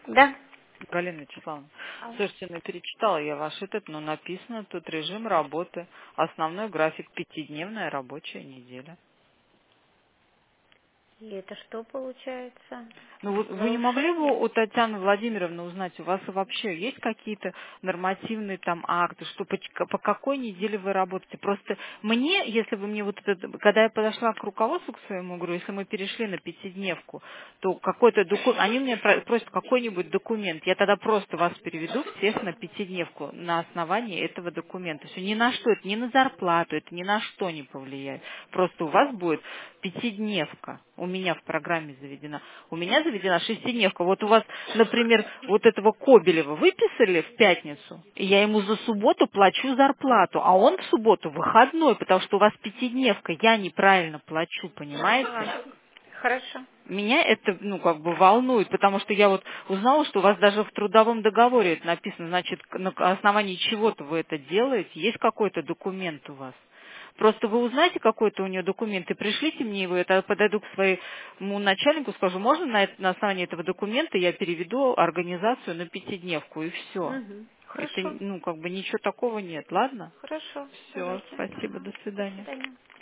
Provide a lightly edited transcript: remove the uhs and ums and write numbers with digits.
Да. Галина Вячеславовна, А, слушайте, ну перечитала я ваш этот, но написано тут режим работы, основной график, пятидневная рабочая неделя. И это что получается? Ну вот вы не могли бы Нарушение? у Татьяны Владимировны узнать, у вас вообще есть какие-то нормативные там акты, что по какой неделе вы работаете? Просто мне, если вы мне вот это, когда я подошла к руководству к своему, говорю, если мы перешли на пятидневку, то какой-то документ, они мне просят какой-нибудь документ, я тогда просто вас переведу всех на пятидневку на основании этого документа. Все, ни на что, это ни на зарплату, это ни на что не повлияет. Просто у вас будет пятидневка, у меня в программе заведена. У меня заведена шестидневка. Вот у вас, например, вот этого Кобелева выписали в пятницу, и я ему за субботу плачу зарплату, а он в субботу выходной, потому что у вас пятидневка, я неправильно плачу, понимаете? Ага. Хорошо. Меня это, ну, как бы волнует, потому что я вот узнала, что у вас даже в трудовом договоре это написано, значит, на основании чего-то вы это делаете, есть какой-то документ у вас. Просто вы узнаете какой-то у нее документ и пришлите мне его, я тогда подойду к своему начальнику, скажу, можно на основании этого документа я переведу организацию на пятидневку, и все. Угу. Это, Хорошо. ну, как бы ничего такого нет, ладно? Хорошо. Все, Давайте. спасибо, до До свидания. свидания.